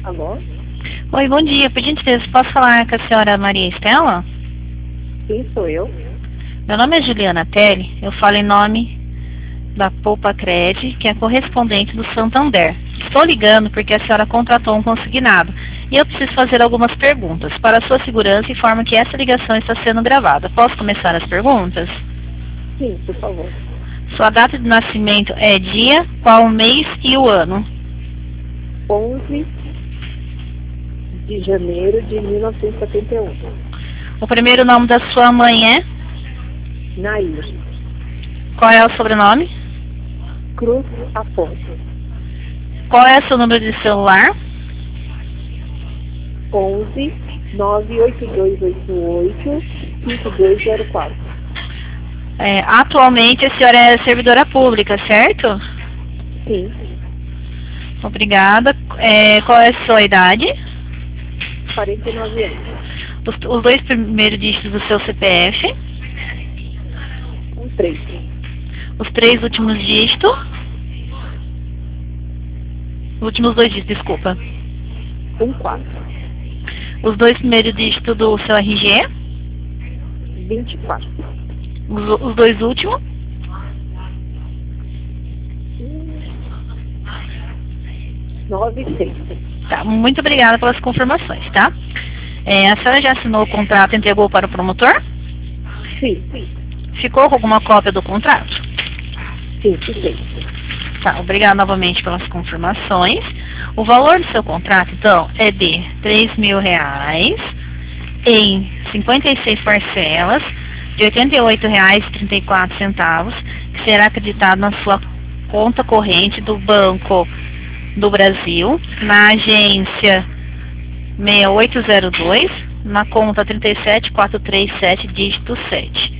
Alô? Oi, bom dia. Por gentileza, posso falar com a senhora Maria Estela? Sim, sou eu. Meu nome é Juliana Telli. Eu falo em nome da Poupa Cred, que é correspondente do Santander. Estou ligando porque a senhora contratou um consignado e eu preciso fazer algumas perguntas. Para a sua segurança, informo que essa ligação está sendo gravada. Posso começar as perguntas? Sim, por favor. Sua data de nascimento é dia, qual o mês e o ano? 11 de janeiro de 1971. O primeiro nome da sua mãe é? Nair. Qual é o sobrenome? Cruz Afonso. Qual é o seu número de celular? 11 98288 5204. Atualmente a senhora é servidora pública, certo? Sim, Obrigada. Qual é a sua idade? 49 anos. Os dois primeiros dígitos do seu CPF. 3. Os três últimos dígitos. Os últimos dois dígitos, desculpa. 4. Os dois primeiros dígitos do seu RG. 24. Os dois últimos. 96. Tá, muito obrigada pelas confirmações, tá? A senhora já assinou o contrato e entregou para o promotor? Sim, Ficou com alguma cópia do contrato? sim, fiquei. Tá, obrigada novamente pelas confirmações. O valor do seu contrato, então, é de R$3.000 em 56 parcelas de R$ 88,34, que será acreditado na sua conta corrente do Banco do Brasil, na agência 6802, na conta 37437, dígito 7.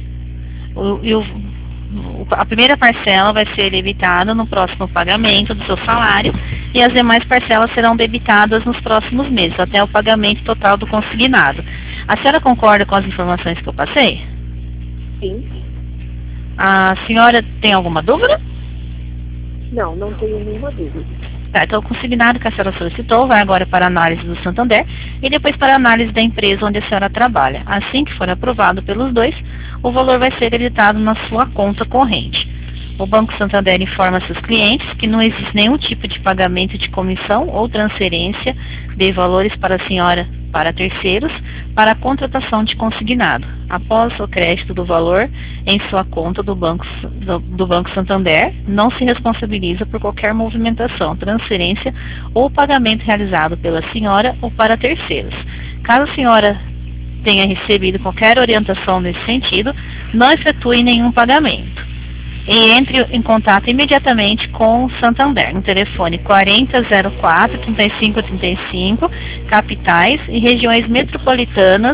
A primeira parcela vai ser debitada no próximo pagamento do seu salário e as demais parcelas serão debitadas nos próximos meses, até o pagamento total do consignado. A senhora concorda com as informações que eu passei? Sim. A senhora tem alguma dúvida? Não, não tenho nenhuma dúvida. Tá, então o consignado que a senhora solicitou vai agora para a análise do Santander e depois para a análise da empresa onde a senhora trabalha. Assim que for aprovado pelos dois, o valor vai ser acreditado na sua conta corrente. O Banco Santander informa seus clientes que não existe nenhum tipo de pagamento de comissão ou transferência de valores para a senhora para terceiros para a contratação de consignado. Após o crédito do valor em sua conta do Banco Santander, não se responsabiliza por qualquer movimentação, transferência ou pagamento realizado pela senhora ou para terceiros. Caso a senhora tenha recebido qualquer orientação nesse sentido, não efetue nenhum pagamento. E entre em contato imediatamente com o Santander, no telefone 4004-3535, capitais e regiões metropolitanas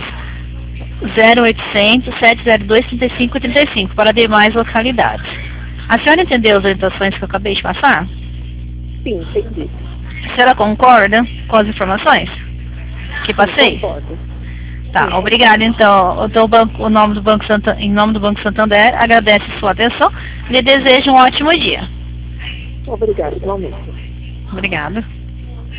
0800-702-3535, para demais localidades. A senhora entendeu as orientações que eu acabei de passar? Sim, entendi. A senhora concorda com as informações que passei? Concordo. Tá, obrigada. Então, em nome do Banco Santander, agradece sua atenção e lhe desejo um ótimo dia. Obrigado, igualmente. Obrigada.